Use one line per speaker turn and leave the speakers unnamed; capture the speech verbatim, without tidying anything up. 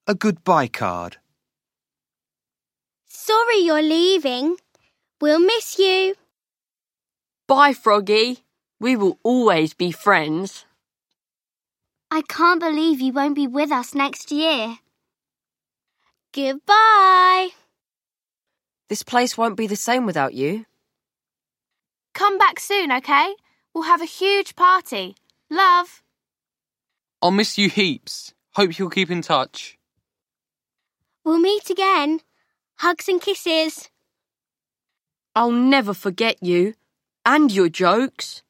a goodbye card.
Sorry you're leaving. We'll miss you.
Bye, Froggy. We will always be friends.
I can't believe you won't be with us next year. Goodbye.
This place won't be the same without you.
Come back soon, OK? We'll have a huge party. Love.
I'll miss you heaps. Hope you'll keep in touch.
We'll meet again. Hugs and kisses.
I'll never forget you and your jokes.